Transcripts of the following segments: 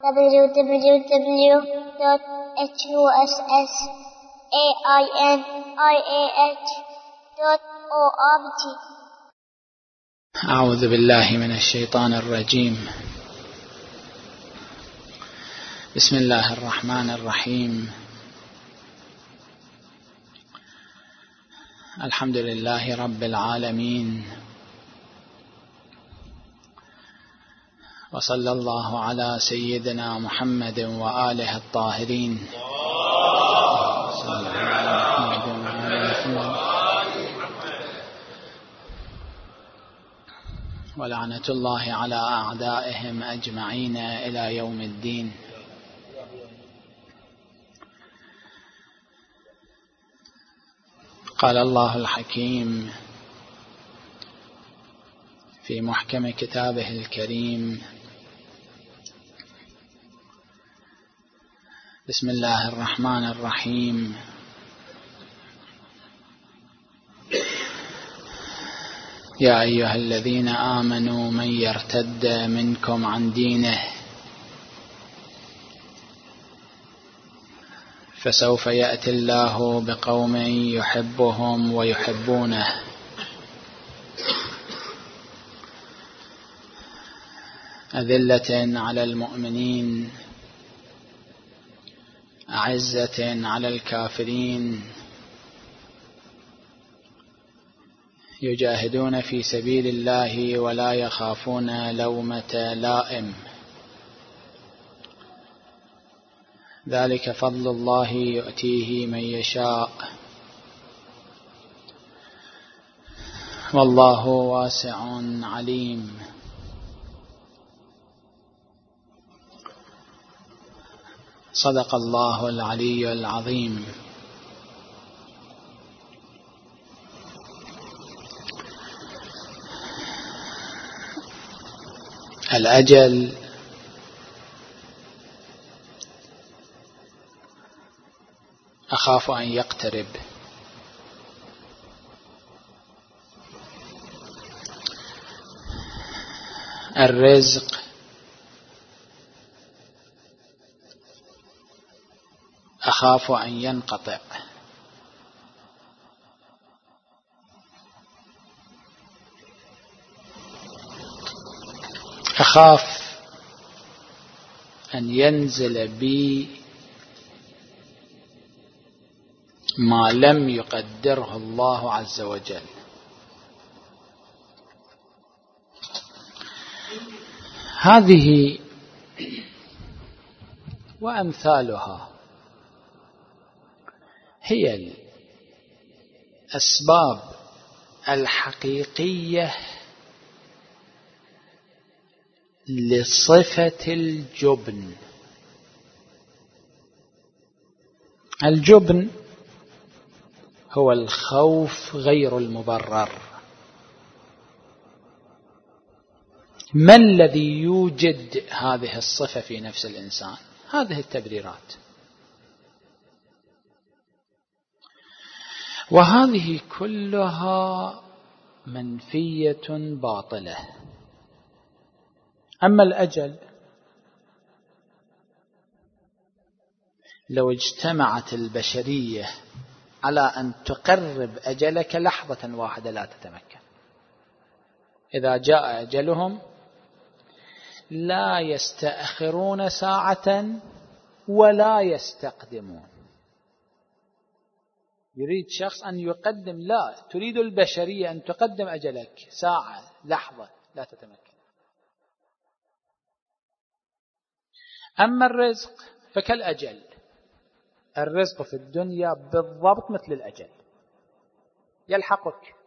www.husainiah.org. أعوذ بالله من الشيطان الرجيم. بسم الله الرحمن الرحيم. الحمد لله رب العالمين، وصلى الله على سيدنا محمد وآله الطاهرين. ولعنة الله على أعدائهم أجمعين إلى يوم الدين. قال الله الحكيم في محكم كتابه الكريم: بسم الله الرحمن الرحيم. يا أيها الذين آمنوا من يرتد منكم عن دينه فسوف يأتي الله بقوم يحبهم ويحبونه أذلة على المؤمنين أعزة على الكافرين يجاهدون في سبيل الله ولا يخافون لومة لائم. ذلك فضل الله يؤتيه من يشاء والله واسع عليم. صدق الله العلي العظيم. الأجل أخاف أن يقترب. الرزق أخاف أن ينقطع. أخاف أن ينزل بي ما لم يقدره الله عز وجل. هذه وأمثالها هي الأسباب الحقيقية لصفة الجبن. الجبن هو الخوف غير المبرر. ما الذي يوجد هذه الصفة في نفس الإنسان؟ هذه التبريرات، وهذه كلها منفية باطلة. أما الأجل، لو اجتمعت البشرية على أن تقرب أجلك لحظة واحدة لا تتمكن. إذا جاء أجلهم لا يستأخرون ساعة ولا يستقدمون. يريد شخص أن يقدم، لا، تريد البشرية أن تقدم أجلك ساعة لحظة لا تتمكن. أما الرزق فكالأجل. الرزق في الدنيا بالضبط مثل الأجل، يلحقك.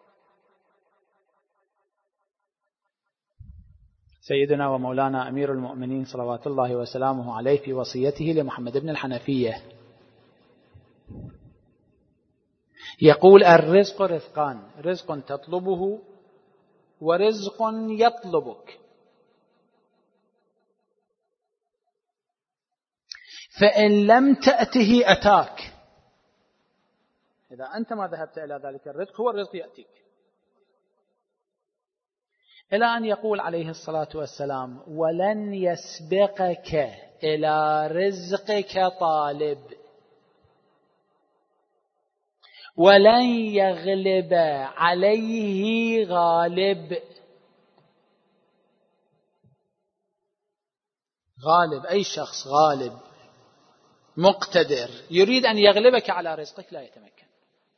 سيدنا ومولانا أمير المؤمنين صلوات الله وسلامه عليه في وصيته لمحمد بن الحنفية يقول: الرزق رزقان، رزق تطلبه ورزق يطلبك، فإن لم تأته أتاك. إذا أنت ما ذهبت إلى ذلك الرزق هو الرزق يأتيك. إلى أن يقول عليه الصلاة والسلام: ولن يسبقك إلى رزقك طالب، ولن يغلب عليه غالب. غالب، أي شخص غالب مقتدر يريد أن يغلبك على رزقك لا يتمكن.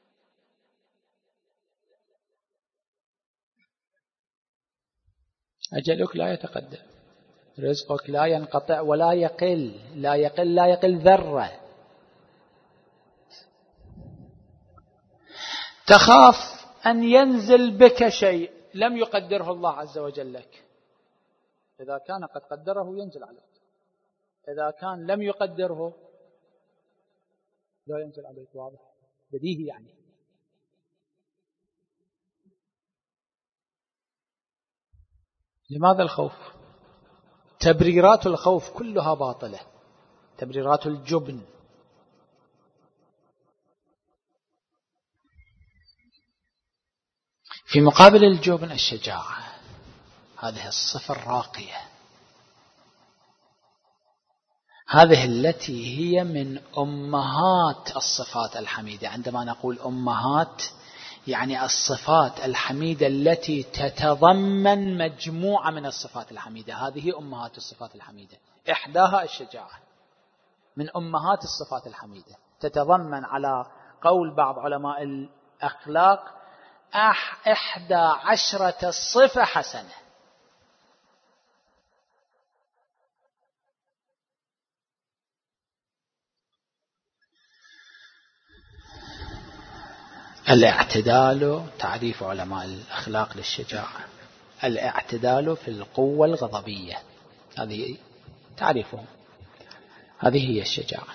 أجلك لا يتقدم، رزقك لا ينقطع ولا يقل، لا يقل ذرة. تخاف أن ينزل بك شيء لم يقدره الله عز وجل لك، إذا كان قد قدره ينزل عليك، إذا كان لم يقدره لا ينزل عليك. واضح بديهي يعني. لماذا الخوف؟ تبريرات الخوف كلها باطلة، تبريرات الجبن. في مقابل الجبن الشجاعة، هذه الصفة الراقية، هذه التي هي من أمهات الصفات الحميدة. عندما نقول أمهات يعني الصفات الحميدة التي تتضمن مجموعة من الصفات الحميدة، هذه أمهات الصفات الحميدة. إحداها الشجاعة من أمهات الصفات الحميدة، تتضمن على قول بعض علماء الأخلاق 11 صفة حسنة. الاعتدال، تعريف علماء الأخلاق للشجاعة: الاعتدال في القوة الغضبية، هذه تعريفهم، هذه هي الشجاعة.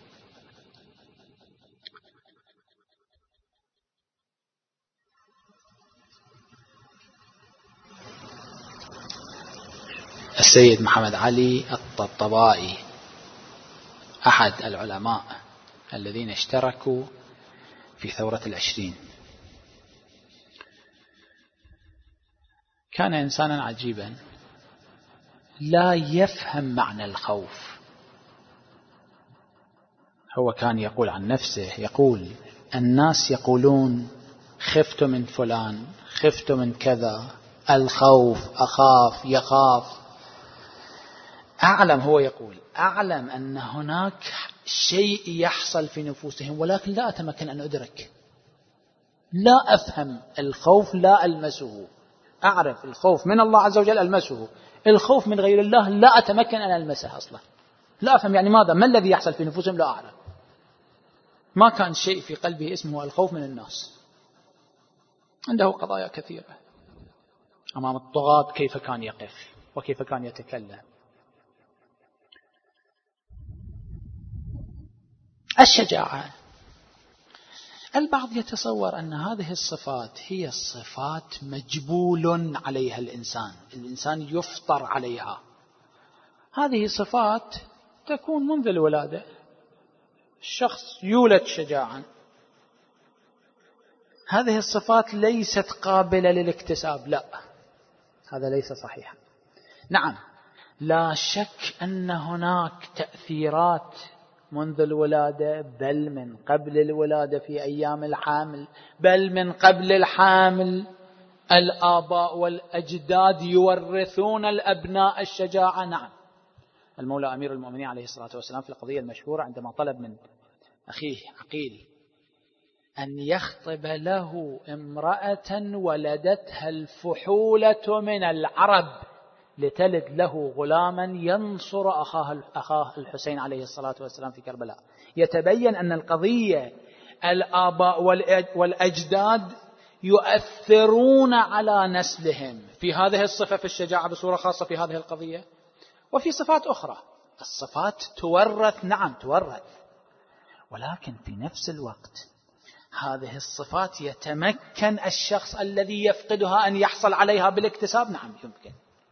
السيد محمد علي الطبطبائي أحد العلماء الذين اشتركوا في ثورة 20، كان إنسانا عجيبا لا يفهم معنى الخوف. هو كان يقول عن نفسه، يقول: الناس يقولون خفت من فلان، خفت من كذا، الخوف، أخاف، يخاف. أعلم، هو يقول أعلم أن هناك شيء يحصل في نفوسهم ولكن لا أتمكن أن أدرك، لا أفهم الخوف، لا ألمسه. أعرف الخوف من الله عز وجل ألمسه، الخوف من غير الله لا أتمكن أن ألمسه أصلا، لا أفهم يعني ماذا، ما الذي يحصل في نفوسهم لا أعرف. ما كان شيء في قلبه اسمه الخوف من الناس، عنده قضايا كثيرة. أمام الطغاة كيف كان يقف وكيف كان يتكلم. الشجاعة، البعض يتصور أن هذه الصفات هي الصفات مجبول عليها الإنسان يفطر عليها. هذه صفات تكون منذ الولادة، الشخص يولد شجاعا. هذه الصفات ليست قابلة للاكتساب، لا، هذا ليس صحيحا. نعم، لا شك أن هناك تأثيرات منذ الولادة، بل من قبل الولادة في أيام الحامل، بل من قبل الحامل. الآباء والأجداد يورثون الأبناء الشجاعة. نعم، المولى أمير المؤمنين عليه الصلاة والسلام في القضية المشهورة عندما طلب من أخيه عقيل أن يخطب له امرأة ولدتها الفحولة من العرب لتلد له غلاما ينصر أخاه الحسين عليه الصلاة والسلام في كربلاء، يتبين أن القضية الآباء والأجداد يؤثرون على نسلهم في هذه الصفة، في الشجاعة بصورة خاصة في هذه القضية، وفي صفات أخرى. الصفات تورث، نعم تورث، ولكن في نفس الوقت هذه الصفات يتمكن الشخص الذي يفقدها أن يحصل عليها بالاكتساب. نعم يمكن،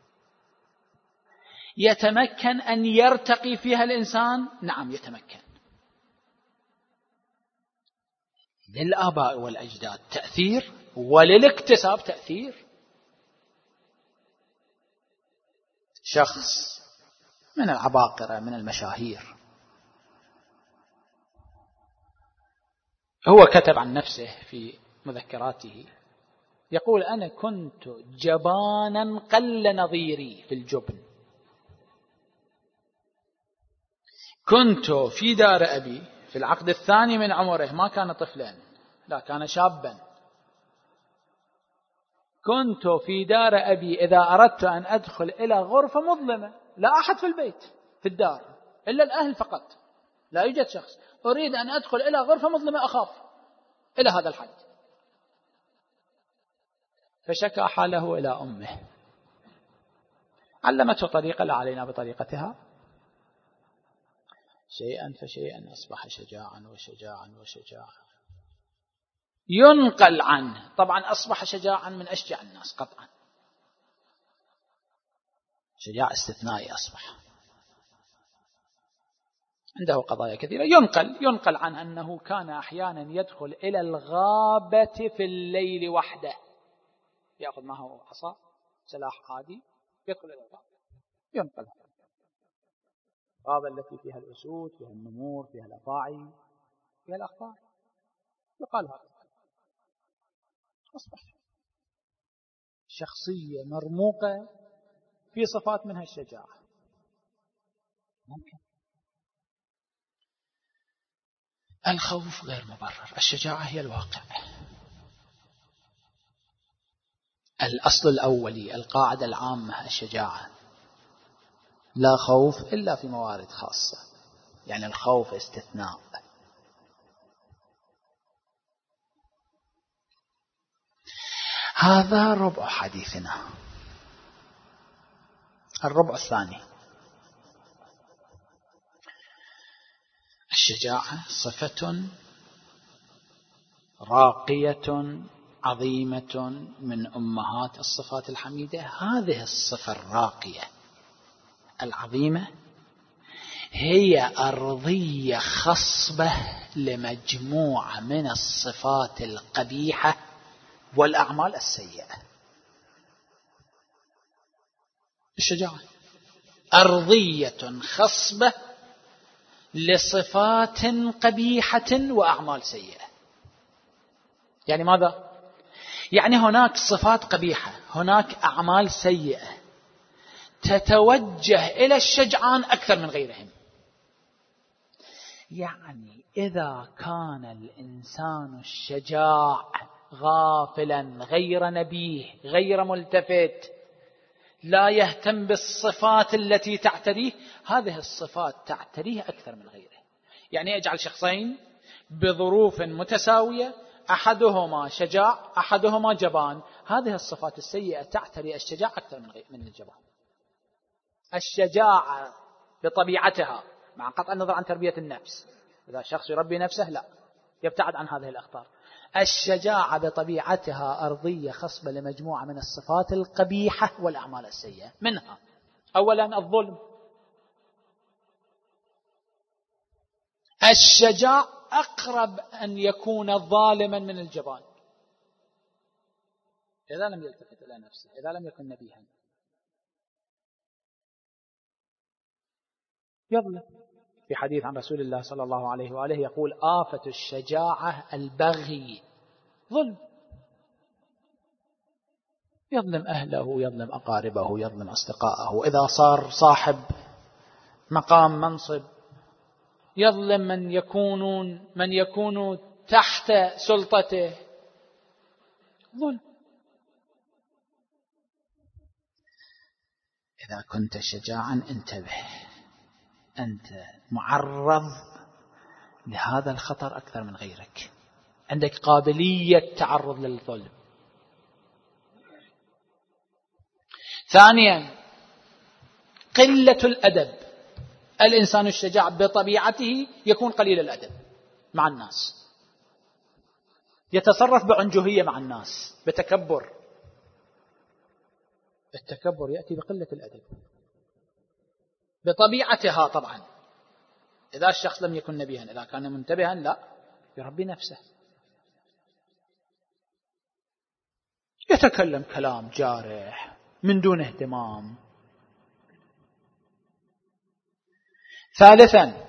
يتمكن أن يرتقي فيها الإنسان. نعم يتمكن. للآباء والأجداد تأثير، وللاكتساب تأثير. شخص من العباقرة من المشاهير. هو كتب عن نفسه في مذكراته يقول: أنا كنت جبانا قل نظيري في الجبن، كنت في دار أبي في العقد الثاني من عمره، ما كان طفلا لا كان شابا، كنت في دار أبي إذا أردت أن أدخل إلى غرفة مظلمة لا أحد في البيت في الدار إلا الأهل فقط، لا يوجد شخص، أريد أن أدخل إلى غرفة مظلمة أخاف إلى هذا الحد، فشكى حاله إلى أمه، علمته طريقة لا علينا بطريقتها، شيئا فشيئا أصبح شجاعا وشجاعا وشجاعا. ينقل عنه طبعا أصبح شجاعا من أشجع الناس قطعا، شجاع استثنائي أصبح، عنده قضايا كثيرة. ينقل عنه أنه كان أحيانا يدخل إلى الغابة في الليل وحده، يأخذ معه عصا سلاح عادي يدخل إلى الغابة. ينقل الغابة التي فيها الأسود فيها النمور فيها الأفاعي فيها الأخطار، يقال هذا. أصبح شخصية مرموقة في صفات منها الشجاعة. ممكن الخوف غير مبرر، الشجاعة هي الواقع. الأصل الأولي القاعدة العامة الشجاعة، لا خوف إلا في موارد خاصة، يعني الخوف استثناء. هذا ربع حديثنا. الربع الثاني: الشجاعة صفة راقية عظيمة من أمهات الصفات الحميدة. هذه الصفة الراقية العظيمة هي أرضية خصبة لمجموعة من الصفات القبيحة والأعمال السيئة. الشجاعة أرضية خصبة لصفات قبيحة وأعمال سيئة. يعني ماذا؟ يعني هناك صفات قبيحة، هناك أعمال سيئة تتوجه إلى الشجعان أكثر من غيرهم. يعني إذا كان الإنسان الشجاع غافلا غير نبيه غير ملتفت لا يهتم بالصفات التي تعتريه، هذه الصفات تعتريه أكثر من غيره. يعني اجعل شخصين بظروف متساوية، أحدهما شجاع أحدهما جبان، هذه الصفات السيئة تعتري الشجاع أكثر من الجبان. الشجاعة بطبيعتها مع قطع النظر عن تربية النفس، إذا شخص يربي نفسه لا يبتعد عن هذه الأخطار. الشجاعة بطبيعتها أرضية خصبة لمجموعة من الصفات القبيحة والأعمال السيئة. منها أولا الظلم. الشجاع أقرب أن يكون ظالما من الجبان إذا لم يلتفت إلى نفسه، إذا لم يكن نبيها. يظلم. في حديث عن رسول الله صلى الله عليه وآله يقول: آفة الشجاعة البغي، ظلم. يظلم أهله، يظلم أقاربه، يظلم أصدقائه، إذا صار صاحب مقام منصب يظلم من يكون تحت سلطته، ظلم. إذا كنت شجاعا انتبه، أنت معرض لهذا الخطر أكثر من غيرك، عندك قابلية تعرض للظلم. ثانيا قلة الأدب. الإنسان الشجاع بطبيعته يكون قليل الأدب مع الناس، يتصرف بعنجهية مع الناس، بتكبر. التكبر يأتي بقلة الأدب بطبيعتها. طبعا إذا الشخص لم يكن نبيها، إذا كان منتبها لا يربي نفسه، يتكلم كلام جارح من دون اهتمام، ثالثا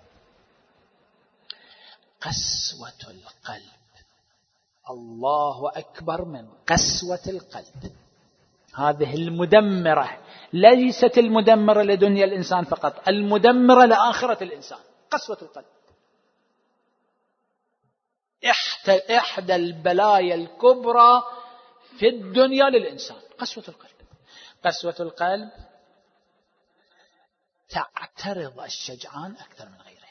قسوة القلب. الله أكبر من قسوة القلب. هذه المدمرة، ليست المدمرة لدنيا الإنسان فقط، المدمرة لآخرة الإنسان. قسوة القلب إحدى البلايا الكبرى في الدنيا للإنسان. قسوة القلب. قسوة القلب تعترض الشجعان أكثر من غيره.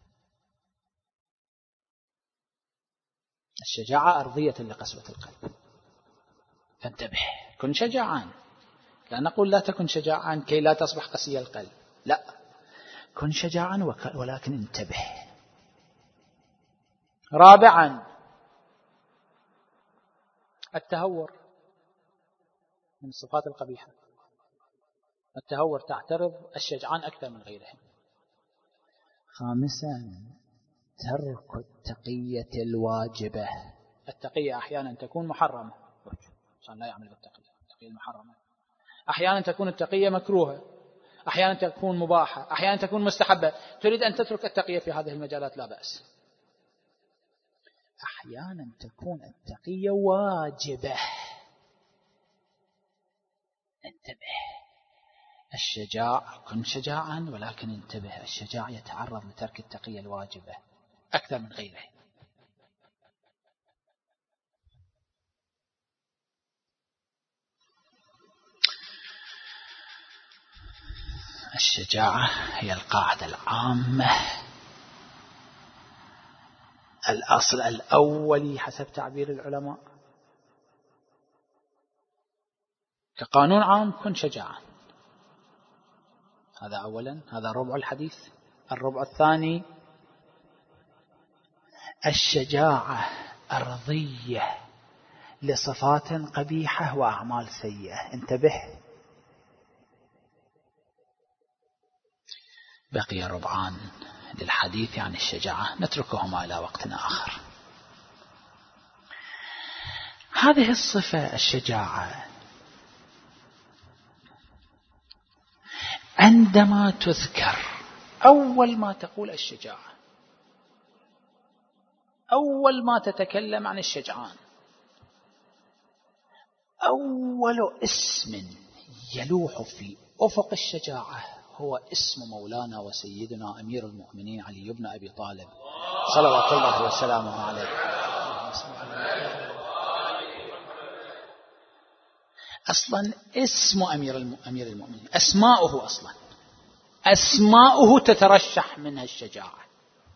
الشجاعة أرضية لقسوة القلب. فانتبه، كن شجاعان. لا نقول لا تكن شجاعان كي لا تصبح قسي القلب، لا، كن شجاعان ولكن انتبه. رابعا التهور من الصفات القبيحة. التهور تعترض الشجعان أكثر من غيرهم. خامسا ترك التقية الواجبة. التقية أحيانا تكون محرمة عشان لا يعمل بالتقية، التقية المحرمة. أحيانا تكون التقية مكروهة، أحيانا تكون مباحة، أحيانا تكون مستحبة. تريد أن تترك التقية في هذه المجالات لا بأس. أحيانا تكون التقية واجبة. انتبه. الشجاع كن شجاعا ولكن انتبه، الشجاع يتعرض لترك التقية الواجبة أكثر من غيره. الشجاعة هي القاعدة العامة، الأصل الأولي حسب تعبير العلماء. كقانون عام كن شجاعا. هذا أولا، هذا ربع الحديث. الربع الثاني الشجاعة أرضية لصفات قبيحة وأعمال سيئة. انتبه. بقي ربعان للحديث عن الشجاعة نتركهما إلى وقت آخر. هذه الصفة الشجاعة عندما تذكر أول ما تقول الشجاعة، أول ما تتكلم عن الشجعان، أول اسم يلوح في أفق الشجاعة هو اسم مولانا وسيدنا أمير المؤمنين علي بن أبي طالب صلوات الله وسلامه عليه. أصلا اسم أمير المؤمنين، أسماؤه أصلا أسماؤه تترشح منها الشجاعة.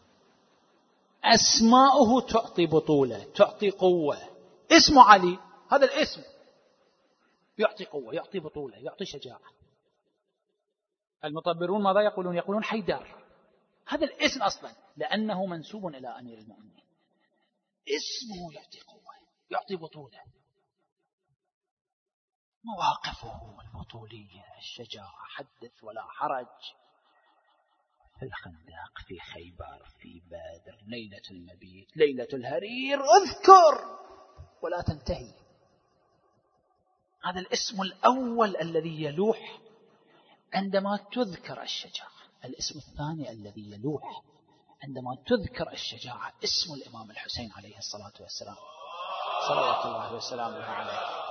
أسماؤه تعطي بطولة، تعطي قوة. اسم علي، هذا الاسم يعطي قوة، يعطي بطولة، يعطي شجاعة. المطبرون ماذا يقولون؟ يقولون حيدر. هذا الاسم أصلا لأنه منسوب إلى أمير المؤمنين. اسمه يعطي قوة، يعطي بطولة. مواقفه البطولية، الشجاعة، حدث ولا حرج. في الخندق، في خيبر، في بدر، ليلة المبيت، ليلة الهرير، اذكر ولا تنتهي. هذا الاسم الأول الذي يلوح عندما تذكر الشجاعة. الاسم الثاني الذي يلوح عندما تذكر الشجاعة اسم الإمام الحسين عليه الصلاة والسلام صلوات الله وسلامه عليه.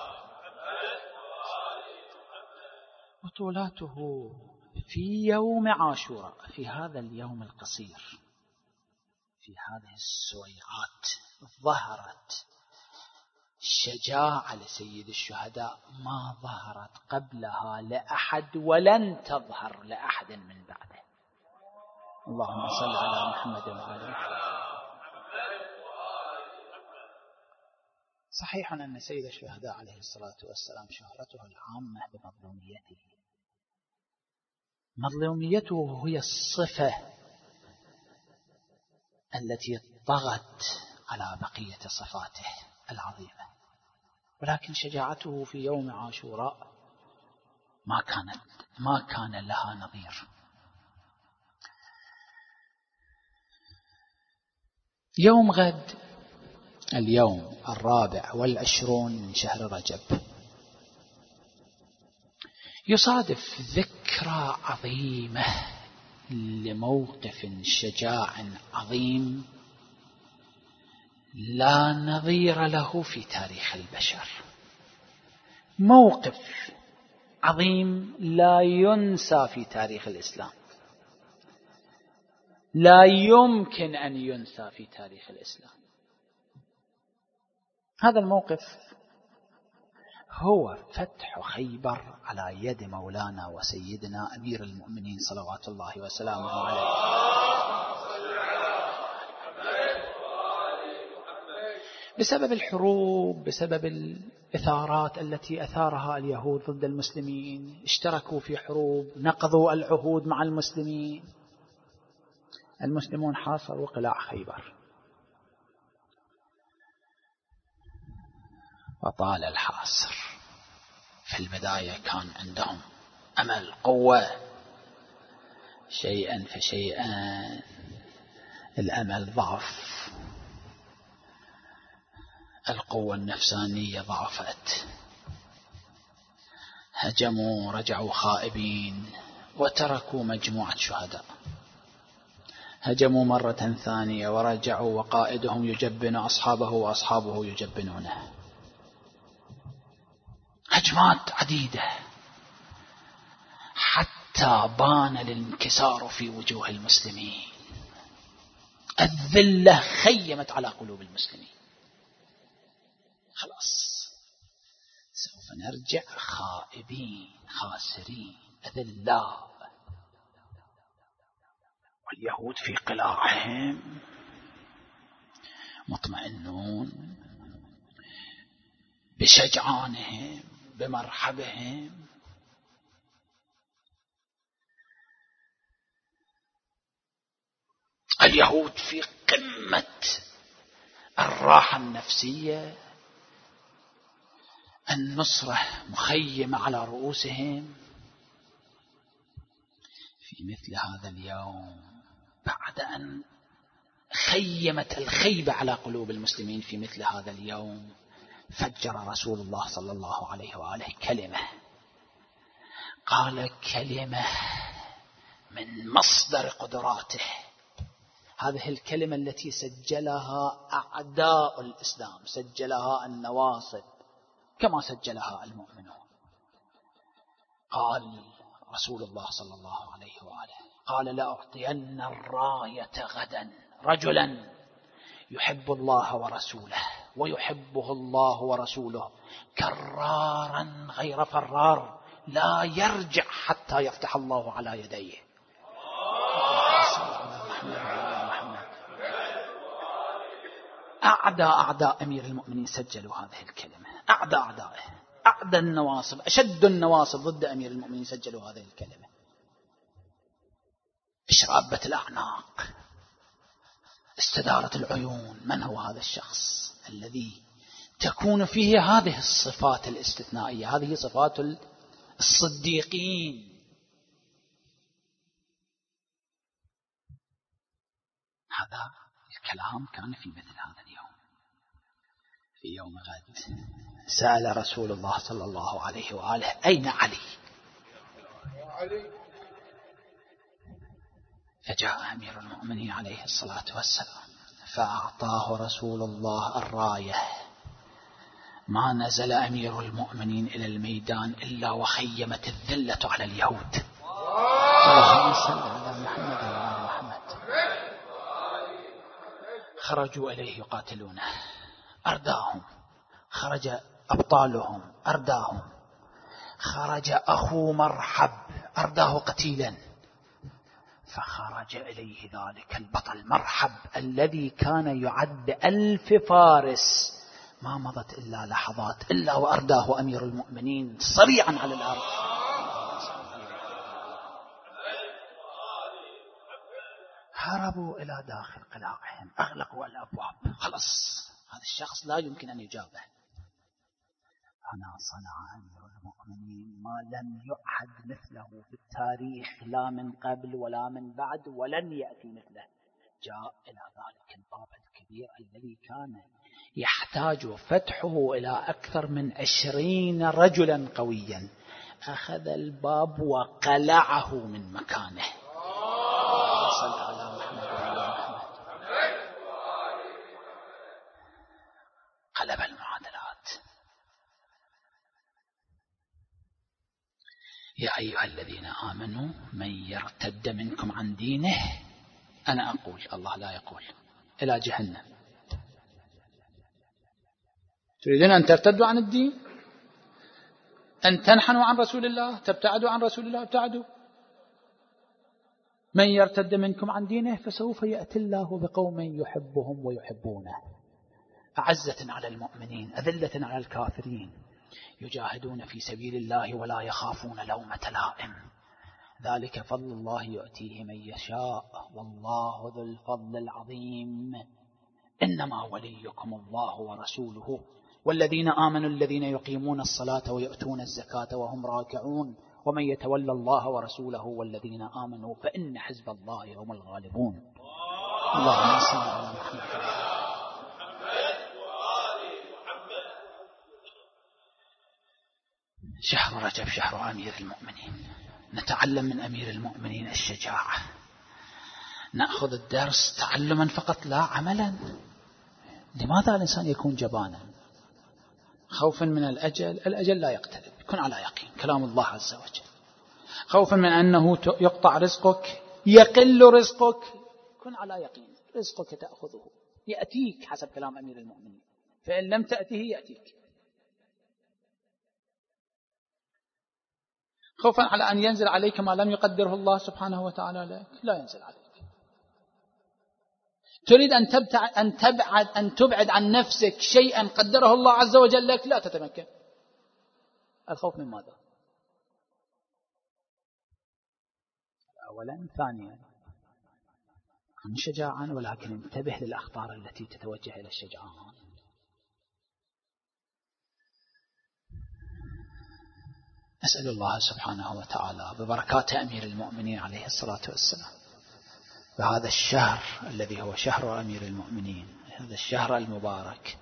بطولاته في يوم عاشوراء، في هذا اليوم القصير، في هذه السويعات ظهرت شجاعة لسيد الشهداء ما ظهرت قبلها لأحد ولن تظهر لأحد من بعده. اللهم صل على محمد وعلى محمد. صحيح أن سيد الشهداء عليه الصلاة والسلام شهرته العامة بمظلوميته. مظلوميته هي الصفة التي طغت على بقية صفاته العظيمة، ولكن شجاعته في يوم عاشوراء ما كان لها نظير. يوم غد اليوم 24 من شهر رجب يصادف ذكرى عظيمة لموقف شجاع عظيم لا نظير له في تاريخ البشر، موقف عظيم لا ينسى في تاريخ الإسلام، لا يمكن أن ينسى في تاريخ الإسلام. هذا الموقف هو فتح خيبر على يد مولانا وسيدنا أمير المؤمنين صلوات الله وسلامه عليه، بسبب الحروب، بسبب الإثارات التي أثارها اليهود ضد المسلمين، اشتركوا في حروب، نقضوا العهود مع المسلمين. المسلمون حاصروا قلاع خيبر، وطال الحاصر. في البداية كان عندهم أمل، قوة، شيئا فشيئا الأمل ضعف، القوة النفسانية ضعفت، هجموا، رجعوا خائبين وتركوا مجموعة شهداء. هجموا مرة ثانية ورجعوا وقائدهم يجبن أصحابه وأصحابه يجبنونه. هجمات عديدة حتى بان الانكسار في وجوه المسلمين، الذلة خيمت على قلوب المسلمين. خلاص سوف نرجع خائبين خاسرين أذلاء، واليهود في قلاعهم مطمئنون بشجعانهم بمرحبهم. اليهود في قمة الراحة النفسية، النصرة مخيمة على رؤوسهم. في مثل هذا اليوم، بعد أن خيمت الخيبة على قلوب المسلمين، في مثل هذا اليوم فجر رسول الله صلى الله عليه وآله كلمة، قال كلمة من مصدر قدراته. هذه الكلمة التي سجلها أعداء الإسلام، سجلها النواصب كما سجلها المؤمنون. قال رسول الله صلى الله عليه وآله، قال لأعطين الراية غدا رجلا يحب الله ورسوله ويحبه الله ورسوله، كرارا غير فرار، لا يرجع حتى يفتح الله على يديه. أعداء أمير المؤمنين سجلوا هذه الكلمة، أعدائه، أعدى النواصب، أشد النواصب ضد أمير المؤمنين سجلوا هذه الكلمة. اشرابت الأعناق، استدارت العيون. من هو هذا الشخص الذي تكون فيه هذه الصفات الاستثنائية؟ هذه صفات الصديقين. هذا الكلام كان في مثل هذا اليوم. في يوم غد سأل رسول الله صلى الله عليه وآله أين علي؟ فجاء أمير المؤمنين عليه الصلاة والسلام فأعطاه رسول الله الراية. ما نزل أمير المؤمنين إلى الميدان إلا وخيمت الذلة على اليهود. اللهم صل على محمد وعلى محمد. خرجوا إليه يقاتلونه، أرداهم. خرج أبطالهم، أرداهم. خرج أخو مرحب، أرداه قتيلا. فخرج إليه ذلك البطل مرحب الذي كان يعد 1000 فارس. ما مضت إلا لحظات إلا وأرداه أمير المؤمنين صريعا على الأرض. هربوا إلى داخل قلاعهم، أغلقوا الأبواب. خلص هذا الشخص لا يمكن أن يجابه. هنا صنع أمير المؤمنين ما لم يعهد مثله في التاريخ، لا من قبل ولا من بعد، ولن يأتي مثله. جاء إلى ذلك الباب الكبير الذي كان يحتاج فتحه إلى أكثر من 20 رجلا قويا. أخذ الباب وقلعه من مكانه. يا أيها الذين آمنوا من يرتد منكم عن دينه، أنا أقول الله لا يقول، إلى جهنم. تريدون أن ترتدوا عن الدين، أن تنحنوا عن رسول الله، تبتعدوا عن رسول الله، ابتعدوا. من يرتد منكم عن دينه فسوف يأتي الله بقوم يحبهم ويحبونه، أعزة على المؤمنين أذلة على الكافرين، يجاهدون في سبيل الله ولا يخافون لومة لائم، ذلك فضل الله يؤتيه من يشاء والله ذو الفضل العظيم. إنما وليكم الله ورسوله والذين آمنوا الذين يقيمون الصلاة ويؤتون الزكاة وهم راكعون ومن يتولى الله ورسوله والذين آمنوا فإن حزب الله هم الغالبون. اللهم صل على محمد. شهر رجب شهر أمير المؤمنين، نتعلم من أمير المؤمنين الشجاعة، نأخذ الدرس تعلما فقط لا عملا. لماذا الإنسان يكون جبانا؟ خوفا من الأجل لا يقترب، كن على يقين كلام الله عز وجل. خوفا من أنه يقطع رزقك، يقل رزقك، كن على يقين رزقك تأخذه، يأتيك حسب كلام أمير المؤمنين، فإن لم تأتيه يأتيك. خوفا على أن ينزل عليك ما لم يقدره الله سبحانه وتعالى لك، لا ينزل عليك. تريد أن تبعد عن نفسك شيئا قدره الله عز وجل لك، لا تتمكن. الخوف من ماذا؟ أولا. ثانيا كن شجاعا، ولكن انتبه للأخطار التي تتوجه إلى الشجعان. أسأل الله سبحانه وتعالى ببركات أمير المؤمنين عليه الصلاة والسلام بهذا الشهر الذي هو شهر أمير المؤمنين، هذا الشهر المبارك،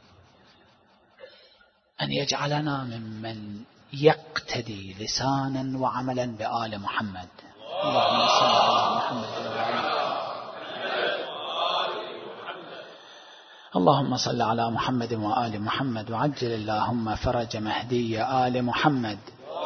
أن يجعلنا ممن يقتدي لسانا وعملا بآل محمد. اللهم صل على محمد اللهم صل على محمد وآل محمد، وعجل اللهم فرج مهدي آل محمد.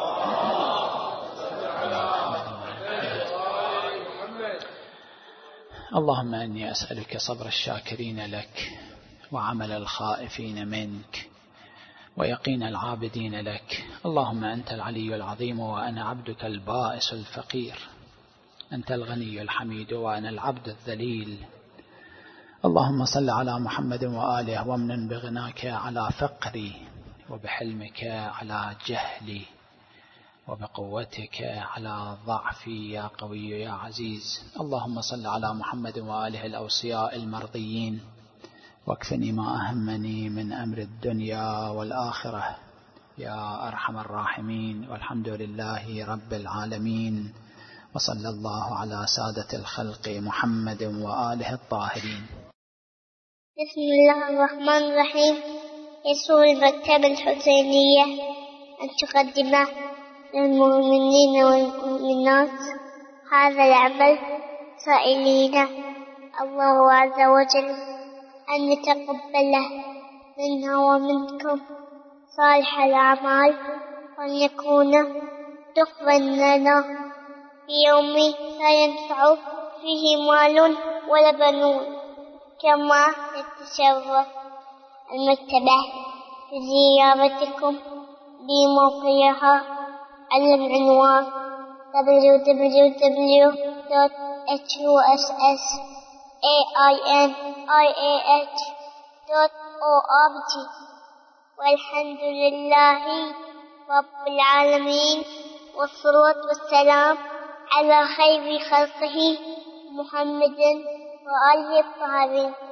اللهم إني أسألك صبر الشاكرين لك، وعمل الخائفين منك، ويقين العابدين لك. اللهم أنت العلي العظيم وأنا عبدك البائس الفقير، أنت الغني الحميد وأنا العبد الذليل. اللهم صل على محمد وآله، وامنن بغناك على فقري، وبحلمك على جهلي، وبقوتك على ضعفي يا قوي يا عزيز. اللهم صل على محمد وآله الأوصياء المرضيين، واكفني ما أهمني من أمر الدنيا والآخرة يا أرحم الراحمين. والحمد لله رب العالمين، وصلى الله على سادة الخلق محمد وآله الطاهرين. بسم الله الرحمن الرحيم. يسر المكتبة الحسينية أن تقدم للمؤمنين والمؤمنات هذا العمل، سائلين الله عز وجل أن يتقبله منا ومنكم صالح الأعمال، وأن يكون دخلا لنا في يوم لا ينفع فيه مال ولا بنون. كما نتشرف المكتبة بزيارتكم بموقعها على العنوان www.hussainih.org. والحمد لله رب العالمين، والصلاة والسلام على خير خلقه محمد وآله الطاهرين.